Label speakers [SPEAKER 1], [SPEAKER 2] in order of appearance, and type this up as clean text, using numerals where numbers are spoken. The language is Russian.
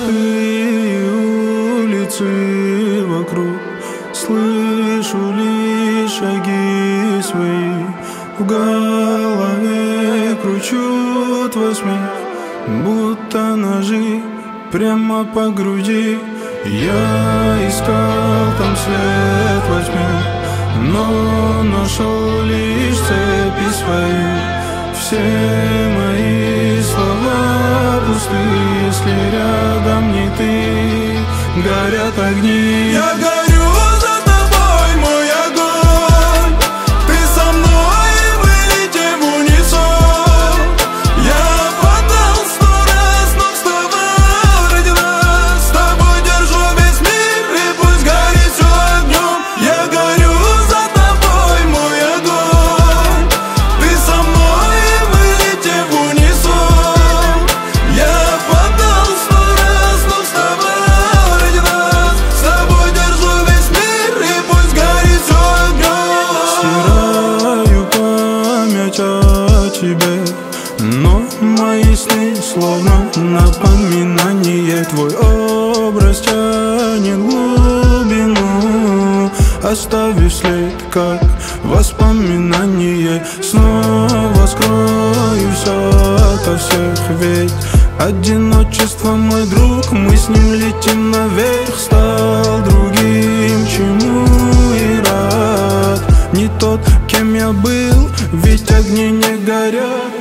[SPEAKER 1] пустые улицы вокруг, слышу лишь шаги свои. В голове кручу твой смех, будто ножи прямо по груди. Я искал там свет во тьме, но нашел лишь цепи свои. Все мои слова пусты, если рядом не ты. Горят огни. Я горю за тобой, мой огонь. Ты со мной, и мы летим в унисон. Я падал 100 раз, но вставал ради нас. С тобой держу весь мир, и пусть горит все огнем. Я горю за тобой, мой огонь. Ты со мной, и мы летим в унисон. Я падал 100 раз, но вставал ради нас. С тобой держу весь мир, и пусть горит все огнем. Стираю память о тебе, но мои сны словно напоминание. Твой образ тянет глубину, оставив след, как воспоминание. Снова скроюсь ото всех, ведь одиночество мой друг. Мы с ним летим наверх. Стал другим, чему и рад. Не тот, кем я был, ведь огни не горят.